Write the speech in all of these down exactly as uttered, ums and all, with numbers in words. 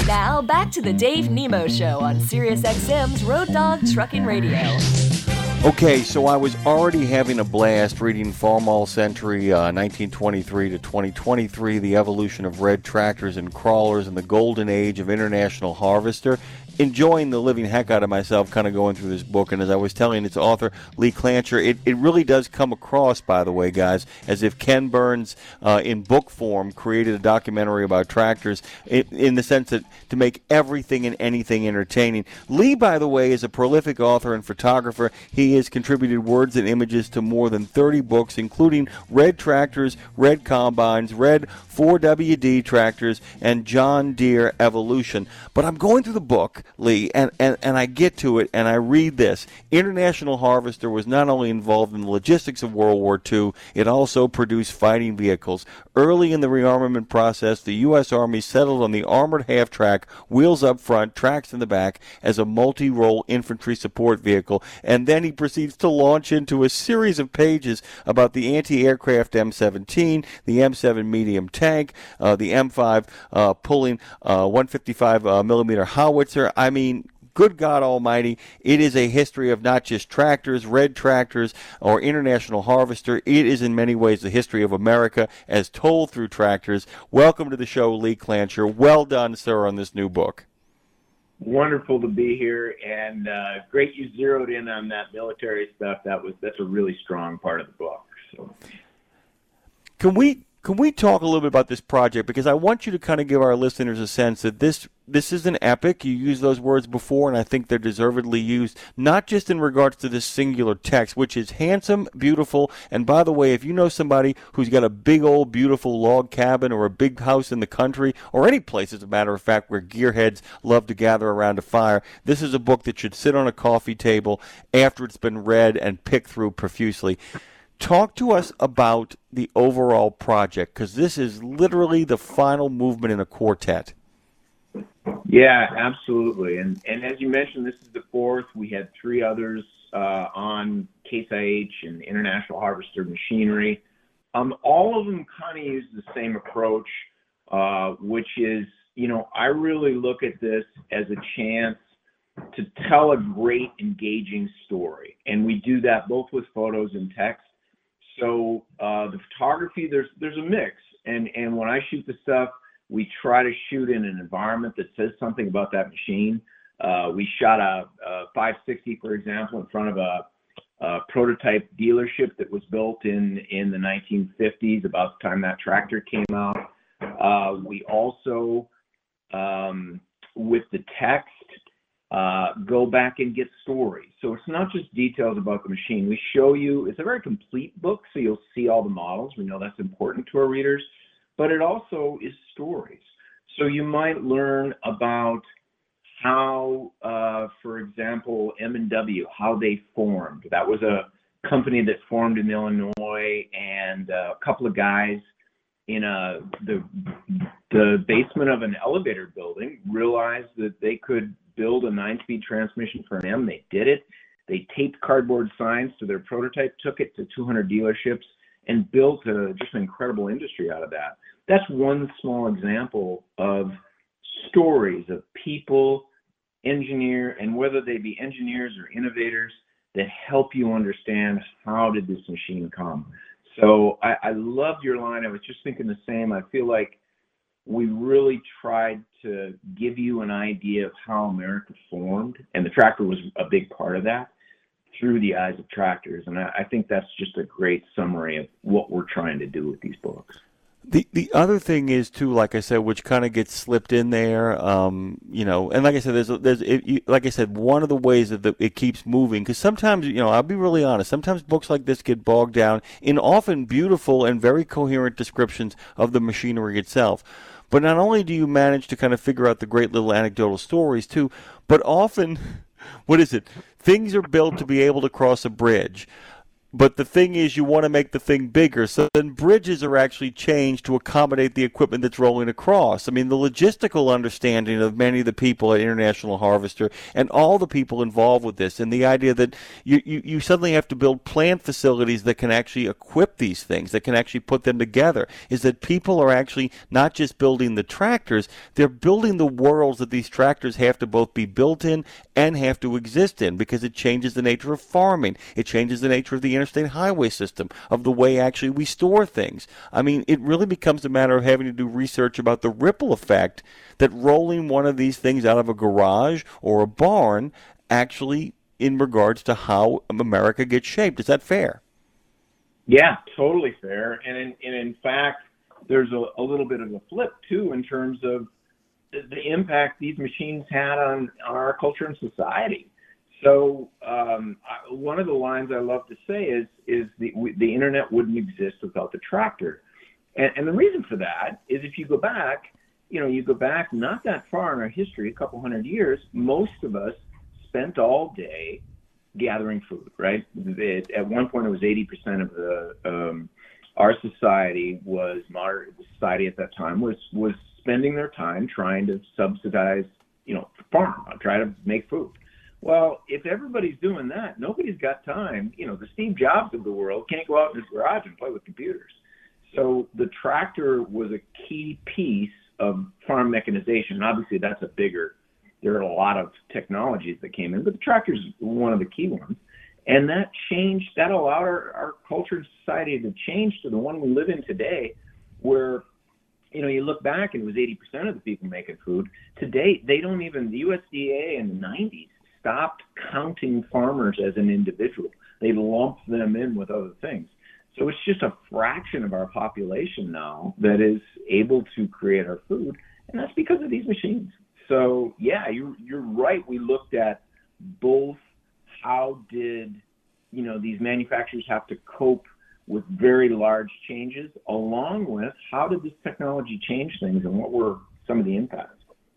Now, back to the Dave Nemo Show on SiriusXM's Road Dog Trucking Radio. Okay, so I was already having a blast reading Farmall Century, uh, nineteen twenty-three to twenty twenty-three, The Evolution of Red Tractors and Crawlers and the Golden Age of International Harvester. Enjoying the living heck out of myself kind of going through this book, and as I was telling its author, Lee Klancher, it, it really does come across, by the way, guys, as if Ken Burns, uh, in book form, created a documentary about tractors in, in the sense that to make everything and anything entertaining. Lee, by the way, is a prolific author and photographer. He has contributed words and images to more than thirty books, including Red Tractors, Red Combines, Red four W D Tractors, and John Deere Evolution. But I'm going through the book, Lee, and, and, and I get to it, and I read this. International Harvester was not only involved in the logistics of World War Two, it also produced fighting vehicles. Early in the rearmament process, the U S. Army settled on the armored half-track, wheels up front, tracks in the back, as a multi-role infantry support vehicle, and then he proceeds to launch into a series of pages about the anti-aircraft M seventeen, the M seven medium tank, uh, the M five uh, pulling uh, one fifty-five millimeter howitzer. I mean, good God Almighty, it is a history of not just tractors, red tractors, or International Harvester. It is in many ways the history of America as told through tractors. Welcome to the show, Lee Klancher. Well done, sir, on this new book. Wonderful to be here, and uh, great you zeroed in on that military stuff. That was that's a really strong part of the book. So, can we can we talk a little bit about this project, because I want you to kind of give our listeners a sense that this this is an epic. You used those words before, and I think they're deservedly used, not just in regards to this singular text, which is handsome, beautiful, and by the way, if you know somebody who's got a big old beautiful log cabin or a big house in the country, or any place, as a matter of fact, where gearheads love to gather around a fire, this is a book that should sit on a coffee table after it's been read and picked through profusely. Talk to us about the overall project, because this is literally the final movement in a quartet. Yeah, absolutely. And and as you mentioned, this is the fourth. We had three others uh, on Case I H and International Harvester Machinery. Um, all of them kind of use the same approach, uh, which is, you know, I really look at this as a chance to tell a great, engaging story. And we do that both with photos and text. So uh, the photography, there's there's a mix. And, and when I shoot the stuff, we try to shoot in an environment that says something about that machine. Uh, we shot a, a five sixty, for example, in front of a, a prototype dealership that was built in, in the nineteen fifties, about the time that tractor came out. Uh, we also, um, with the text, uh, go back and get stories. So it's not just details about the machine. We show you, it's a very complete book, so you'll see all the models. We know that's important to our readers. But it also is stories. So you might learn about how, uh, for example, M and W, how they formed. That was a company that formed in Illinois, and uh, a couple of guys in a, the, the basement of an elevator building realized that they could build a nine-speed transmission for an M. They did it. They taped cardboard signs to their prototype, took it to two hundred dealerships, and built a, just an incredible industry out of that. That's one small example of stories of people, engineer, and whether they be engineers or innovators, that help you understand how did this machine come. So I, I loved your line. I was just thinking the same. I feel like we really tried to give you an idea of how America formed, and the tractor was a big part of that, through the eyes of tractors. And I, I think that's just a great summary of what we're trying to do with these books. The the other thing is too, like I said, which kind of gets slipped in there, um, you know, and like I said, there's there's it, you, like I said, one of the ways that the, it keeps moving, because sometimes, you know, I'll be really honest, sometimes books like this get bogged down in often beautiful and very coherent descriptions of the machinery itself. But not only do you manage to kind of figure out the great little anecdotal stories too, but often, what is it? Things are built to be able to cross a bridge. But the thing is, you want to make the thing bigger. So then bridges are actually changed to accommodate the equipment that's rolling across. I mean, the logistical understanding of many of the people at International Harvester and all the people involved with this, and the idea that you, you, you suddenly have to build plant facilities that can actually equip these things, that can actually put them together, is that people are actually not just building the tractors, they're building the worlds that these tractors have to both be built in and have to exist in, because it changes the nature of farming. It changes the nature of the interstate highway system, of the way actually we store things. I mean, it really becomes a matter of having to do research about the ripple effect that rolling one of these things out of a garage or a barn actually in regards to how America gets shaped. Is that fair? Yeah, totally fair. And in, and in fact, there's a, a little bit of a flip, too, in terms of the, the impact these machines had on, on our culture and society. So um, I, one of the lines I love to say is is the the internet wouldn't exist without the tractor, and, and the reason for that is if you go back, you know, you go back not that far in our history, a couple hundred years, most of us spent all day gathering food, right? It, at one point, it was eighty percent of the um, our society was modern society at that time was was spending their time trying to subsidize, you know, farm, try to make food. Well, if everybody's doing that, nobody's got time. You know, the Steve Jobs of the world can't go out in his garage and play with computers. So the tractor was a key piece of farm mechanization. Obviously, that's a bigger, there are a lot of technologies that came in, but the tractor is one of the key ones. And that changed, that allowed our, our culture and society to change to the one we live in today, where, you know, you look back and it was eighty percent of the people making food. Today, they don't even, the U S D A in the nineties stopped counting farmers as an individual. They lumped them in with other things. So it's just a fraction of our population now that is able to create our food, and that's because of these machines. So yeah, you're, you're right. We looked at both how did, you know, these manufacturers have to cope with very large changes, along with how did this technology change things and what were some of the impacts.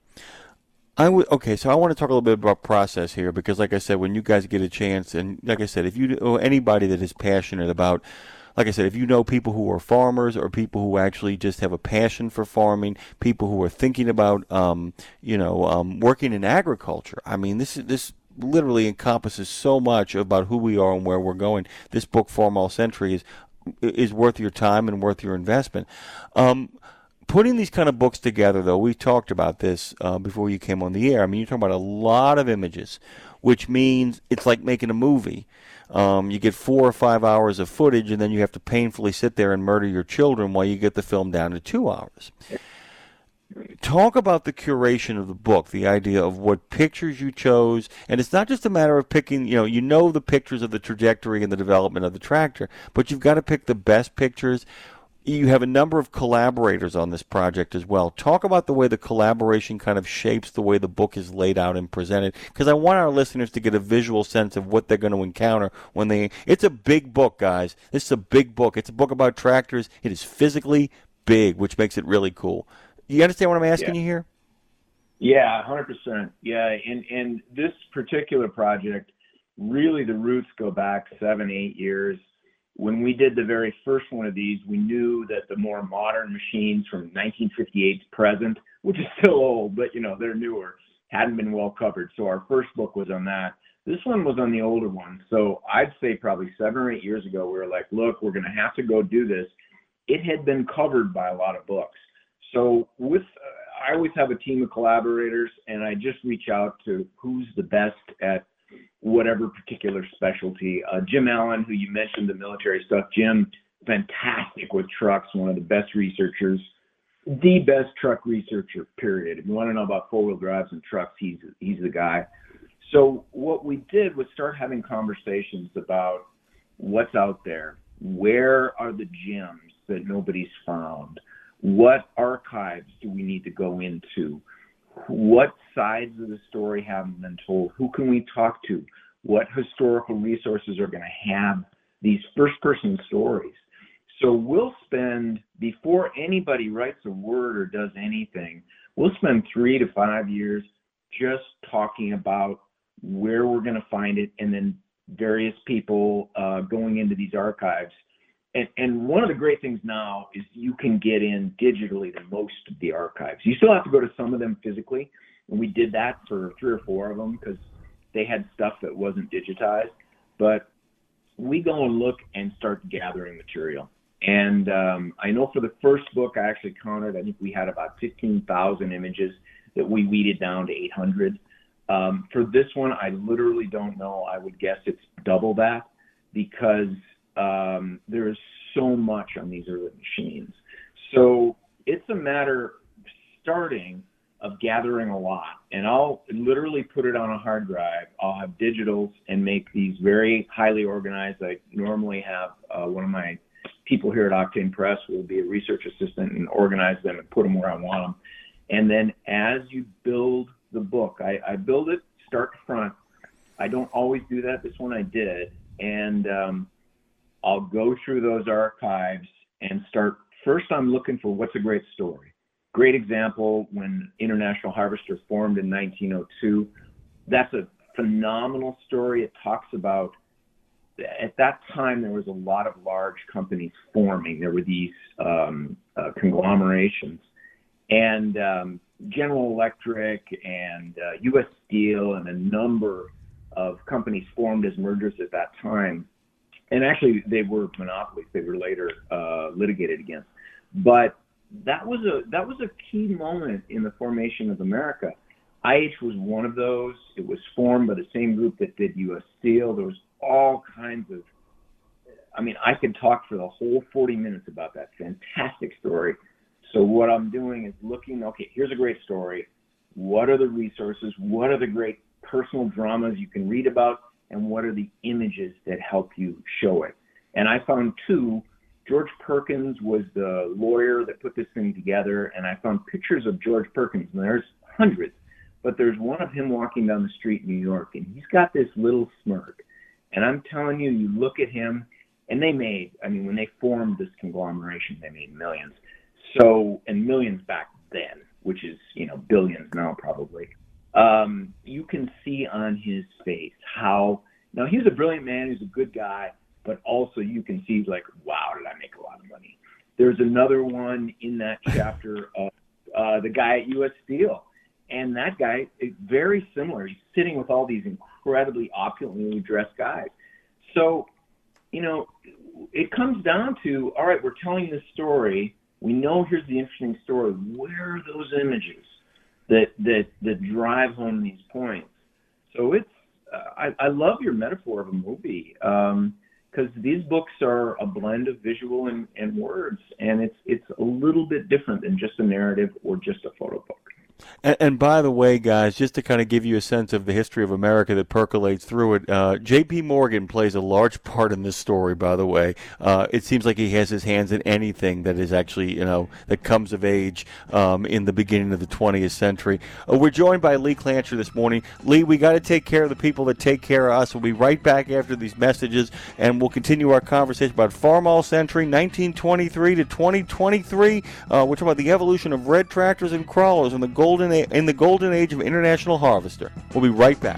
I would, okay, so I want to talk a little bit about process here, because like I said, when you guys get a chance, and like I said, if you know anybody that is passionate about, like I said, if you know people who are farmers or people who actually just have a passion for farming, people who are thinking about, um, you know, um, working in agriculture, I mean, this is this literally encompasses so much about who we are and where we're going. This book, Farm All Century, is is worth your time and worth your investment. Um, Putting these kind of books together, though, we talked about this uh, before you came on the air. I mean, you're talking about a lot of images, which means it's like making a movie. Um, you get four or five hours of footage, and then you have to painfully sit there and murder your children while you get the film down to two hours. Talk about the curation of the book, the idea of what pictures you chose, and it's not just a matter of picking, you know, you know the pictures of the trajectory and the development of the tractor, but you've got to pick the best pictures. You have a number of collaborators on this project as well. Talk about the way the collaboration kind of shapes the way the book is laid out and presented, because I want our listeners to get a visual sense of what they're going to encounter when they... It's a big book, guys. This is a big book. It's a book about tractors. It is physically big, which makes it really cool. You understand what I'm asking yeah. you here? Yeah, one hundred percent. Yeah, and, and this particular project, really the roots go back seven, eight years. When we did the very first one of these, we knew that the more modern machines from nineteen fifty-eight to present, which is still old, but, you know, they're newer, hadn't been well covered. So our first book was on that. This one was on the older one. So I'd say probably seven or eight years ago, we were like, look, we're going to have to go do this. It had been covered by a lot of books. So with, uh, I always have a team of collaborators, and I just reach out to who's the best at whatever particular specialty. Uh, Jim Allen, who you mentioned, the military stuff. Jim, fantastic with trucks, one of the best researchers, the best truck researcher, period. If you want to know about four-wheel drives and trucks, he's he's the guy. So what we did was start having conversations about what's out there. Where are the gems that nobody's found? What archives do we need to go into? What sides of the story haven't been told? Who can we talk to? What historical resources are going to have these first-person stories? So we'll spend, before anybody writes a word or does anything, we'll spend three to five years just talking about where we're going to find it and then various people uh, going into these archives. And, and one of the great things now is you can get in digitally to most of the archives. You still have to go to some of them physically, and we did that for three or four of them because they had stuff that wasn't digitized. But we go and look and start gathering material. And um, I know for the first book, I actually counted, I think we had about fifteen thousand images that we weeded down to eight hundred. Um, for this one, I literally don't know. I would guess it's double that because um, there is so much on these early machines. So it's a matter starting of gathering a lot, and I'll literally put it on a hard drive. I'll have digitals and make these very highly organized. I normally have uh, one of my people here at Octane Press will be a research assistant and organize them and put them where I want them. And then as you build the book, I, I build it start to front. I don't always do that. This one I did. And um, I'll go through those archives and start. First, I'm looking for what's a great story. Great example, when International Harvester formed in nineteen oh two. That's a phenomenal story. It talks about, at that time, there was a lot of large companies forming. There were these um, uh, conglomerations. And um, General Electric and uh, U S Steel and a number of companies formed as mergers at that time. And actually, they were monopolies. They were later uh, litigated against. But that was a that was a key moment in the formation of America. I H was one of those. It was formed by the same group that did U S Steel. There was all kinds of, I mean, I could talk for the whole forty minutes about that fantastic story. So what I'm doing is looking, okay, here's a great story. What are the resources? What are the great personal dramas you can read about? And what are the images that help you show it? And I found two. George Perkins was the lawyer that put this thing together, and I found pictures of George Perkins, and there's hundreds, but there's one of him walking down the street in New York, and he's got this little smirk. And I'm telling you, you look at him, and they made, I mean, when they formed this conglomeration, they made millions. So, and millions back then, which is, you know, billions now probably. Um, you can see on his face how, now he's a brilliant man, he's a good guy, but also you can see like, wow, did I make a lot of money? There's another one in that chapter of uh, the guy at U S Steel. And that guy is very similar. He's sitting with all these incredibly opulently dressed guys. So, you know, it comes down to, all right, we're telling this story. We know here's the interesting story. Where are those images that that that drive home these points? So it's, uh, I, I love your metaphor of a movie. Um, because these books are a blend of visual and, and words, and it's it's a little bit different than just a narrative or just a photo book. And, and by the way, guys, just to kind of give you a sense of the history of America that percolates through it, uh, J P. Morgan plays a large part in this story, by the way. Uh, it seems like he has his hands in anything that is actually, you know, that comes of age um, in the beginning of the twentieth century. Uh, we're joined by Lee Klancher this morning. Lee, we got to take care of the people that take care of us. We'll be right back after these messages, and we'll continue our conversation about Farmall Century, nineteen twenty-three to twenty twenty-three. Uh, we're talking about the evolution of red tractors and crawlers and the gold Golden a- in the golden age of International Harvester. We'll be right back.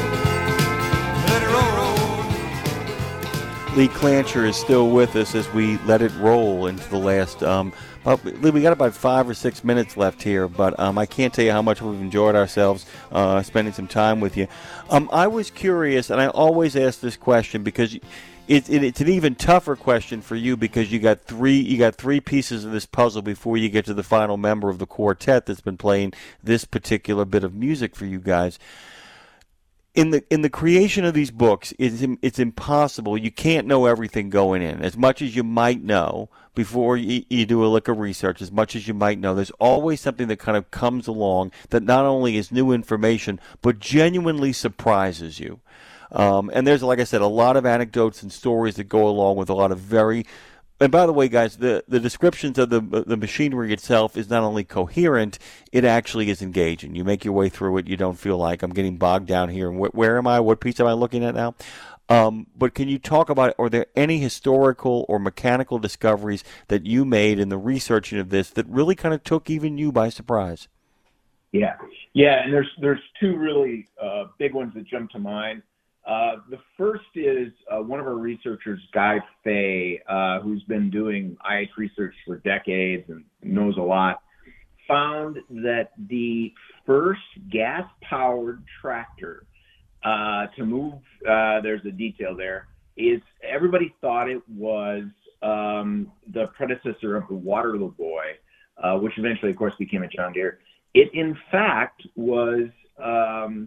Lee Klancher is still with us as we let it roll into the last. Um, well, Lee, we got about five or six minutes left here, but um, I can't tell you how much we've enjoyed ourselves uh, spending some time with you. Um, I was curious, and I always ask this question because. It, it, it's an even tougher question for you because you got three you got three pieces of this puzzle before you get to the final member of the quartet that's been playing this particular bit of music for you guys. In the in the creation of these books, it's it's impossible. You can't know everything going in. As much as you might know before you, you do a lick of research, as much as you might know, there's always something that kind of comes along that not only is new information but genuinely surprises you. Um, and there's, like I said, a lot of anecdotes and stories that go along with a lot of very... And by the way, guys, the, the descriptions of the the machinery itself is not only coherent, it actually is engaging. You make your way through it. You don't feel like I'm getting bogged down here. And wh- where am I? What piece am I looking at now? Um, but can you talk about, are there any historical or mechanical discoveries that you made in the researching of this that really kind of took even you by surprise? Yeah. Yeah, and there's, there's two really uh, big ones that jump to mind. Uh, the first is uh, one of our researchers, Guy Fay, uh, who's been doing I H research for decades and knows a lot, found that the first gas-powered tractor uh, to move, uh, there's a detail there, is everybody thought it was um, the predecessor of the Waterloo Boy, uh, which eventually, of course, became a John Deere. It, in fact, was um,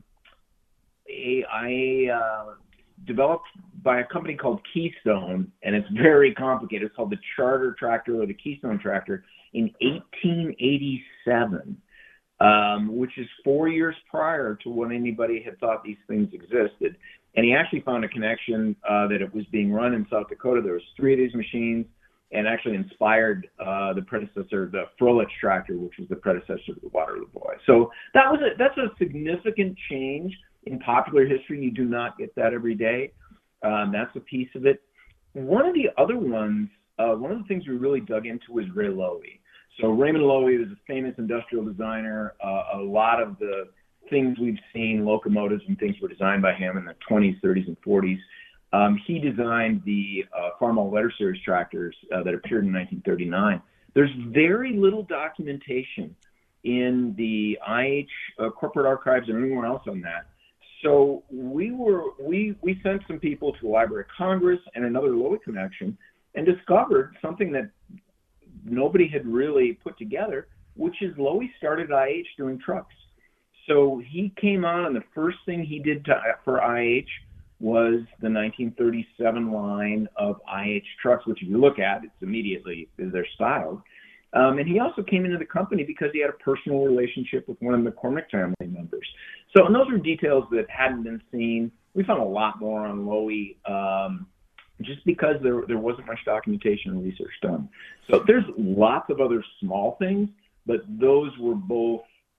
a, a uh, developed by a company called Keystone, and it's very complicated. It's called the Charter Tractor or the Keystone Tractor in eighteen eighty-seven, um, which is four years prior to when anybody had thought these things existed. And he actually found a connection uh, that it was being run in South Dakota. There was three of these machines, and actually inspired uh, the predecessor, the Froelich tractor, which was the predecessor of the Waterloo Boy. So that was a, that's a significant change in popular history. You do not get that every day. Um, that's a piece of it. One of the other ones, uh, one of the things we really dug into was Ray Lowy. So Raymond Lowy was a famous industrial designer. Uh, a lot of the things we've seen, locomotives and things, were designed by him in the twenties, thirties, and forties. Um, he designed the uh, Farmall Letter Series tractors uh, that appeared in nineteen thirty-nine. There's very little documentation in the I H uh, corporate archives or anywhere else on that. So we were we we sent some people to the Library of Congress and another Lowy connection and discovered something that nobody had really put together, which is Lowy started I H doing trucks. So he came on, and the first thing he did to, for I H was the nineteen thirty-seven line of I H trucks, which if you look at, it's immediately, they're styled. Um, and he also came into the company because he had a personal relationship with one of the McCormick family members. So, and those are details that hadn't been seen. We found a lot more on Lowy, um, just because there there wasn't much documentation and research done. So there's lots of other small things, but those were both,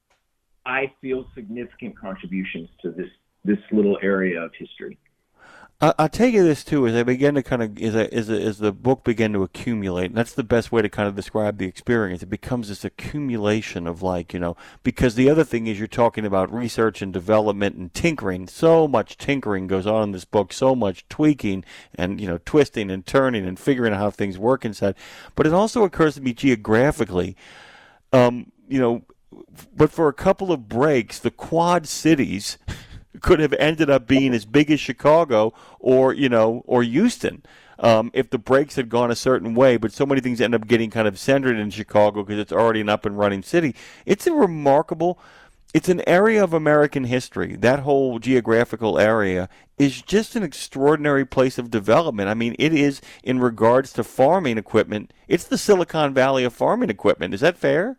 I feel, significant contributions to this this little area of history. I, I'll tell you this too, as I begin to kind of, as, I, as, a, as the book began to accumulate, and that's the best way to kind of describe the experience. It becomes this accumulation of, like, you know, because the other thing is you're talking about research and development and tinkering. So much tinkering goes on in this book, so much tweaking and, you know, twisting and turning and figuring out how things work inside. But it also occurs to me geographically, um, you know, but for a couple of breaks, the Quad Cities could have ended up being as big as Chicago or, you know, or Houston um, if the breaks had gone a certain way. But so many things end up getting kind of centered in Chicago because it's already an up and running city. It's a remarkable, it's an area of American history. That whole geographical area is just an extraordinary place of development. I mean, it is, in regards to farming equipment, it's the Silicon Valley of farming equipment. Is that fair?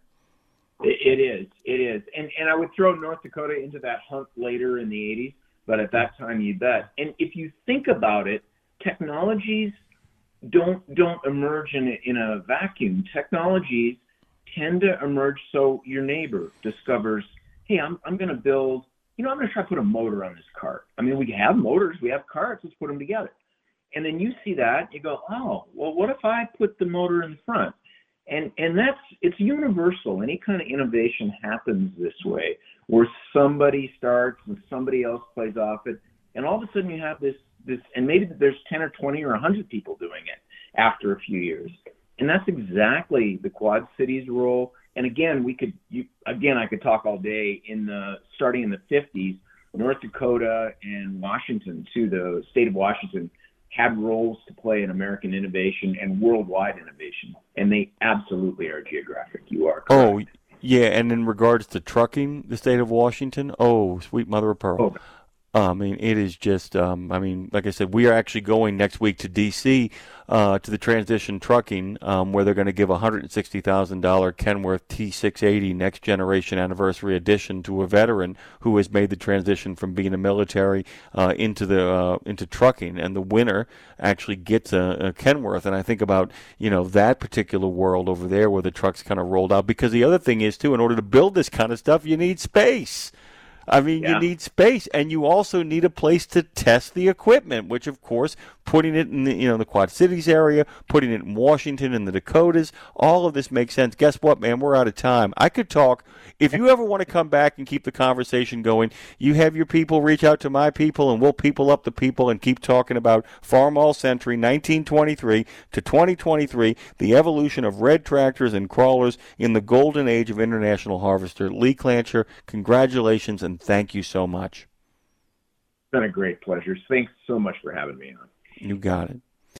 It is, it is. And and I would throw North Dakota into that hunt later in the eighties, but at that time you bet. And if you think about it, technologies don't don't emerge in a, in a vacuum. Technologies tend to emerge so your neighbor discovers, hey, I'm I'm going to build, you know, I'm going to try to put a motor on this cart. I mean, we have motors, we have carts, let's put them together. And then you see that, you go, oh, well, what if I put the motor in the front? And and that's, it's universal. Any kind of innovation happens this way, where somebody starts and somebody else plays off it, and all of a sudden you have this, this, and maybe there's ten or twenty or one hundred people doing it after a few years. And that's exactly the Quad Cities role. And again, we could, you, again, I could talk all day. In the, starting in the fifties, North Dakota and Washington, too, the state of Washington, had roles to play in American innovation and worldwide innovation, and they absolutely are geographic. You are correct. Oh, yeah, and in regards to trucking, the state of Washington, oh, sweet mother of pearl. Oh. I mean, it is just, um, I mean, like I said, we are actually going next week to D C uh, to the Transition Trucking, um, where they're going to give a one hundred sixty thousand dollars Kenworth T six eighty Next Generation Anniversary Edition to a veteran who has made the transition from being a military uh, into the uh, into trucking, and the winner actually gets a, a Kenworth. And I think about, you know, that particular world over there where the trucks kind of rolled out, because the other thing is, too, in order to build this kind of stuff, you need space. I mean, Yeah. you need space, and you also need a place to test the equipment, which, of course, putting it in the, you know, the Quad Cities area, putting it in Washington and the Dakotas, all of this makes sense. Guess what, man? We're out of time. I could talk. If you ever want to come back and keep the conversation going, you have your people reach out to my people, and we'll people up the people and keep talking about Farmall Century nineteen twenty-three to twenty twenty-three, the evolution of red tractors and crawlers in the golden age of International Harvester. Lee Clancher, congratulations, and thank you so much. It's been a great pleasure. Thanks so much for having me on. You got it.